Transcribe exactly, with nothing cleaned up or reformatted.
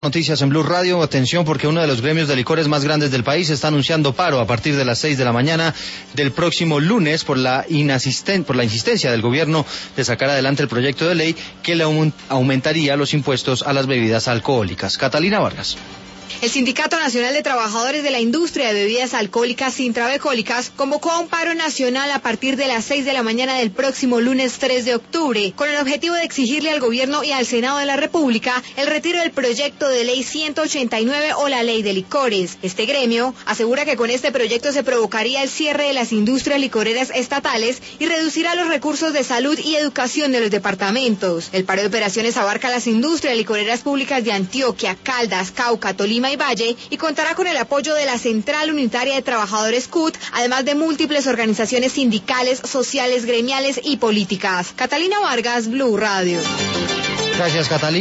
Noticias en Blue Radio, atención porque uno de los gremios de licores más grandes del país está anunciando paro a partir de las seis de la mañana del próximo lunes por la inasisten- por la insistencia del gobierno de sacar adelante el proyecto de ley que le aument- aumentaría los impuestos a las bebidas alcohólicas. Catalina Vargas. El Sindicato Nacional de Trabajadores de la Industria de Bebidas Alcohólicas Intravecólicas convocó a un paro nacional a partir de las seis de la mañana del próximo lunes tres de octubre, con el objetivo de exigirle al Gobierno y al Senado de la República el retiro del proyecto de ley ciento ochenta y nueve o la ley de licores. Este gremio asegura que con este proyecto se provocaría el cierre de las industrias licoreras estatales y reducirá los recursos de salud y educación de los departamentos. El paro de operaciones abarca las industrias licoreras públicas de Antioquia, Caldas, Cauca, Tolima y Valle y contará con el apoyo de la Central Unitaria de Trabajadores C U T, además de múltiples organizaciones sindicales, sociales, gremiales y políticas. Catalina Vargas, Blue Radio. Gracias, Catalina.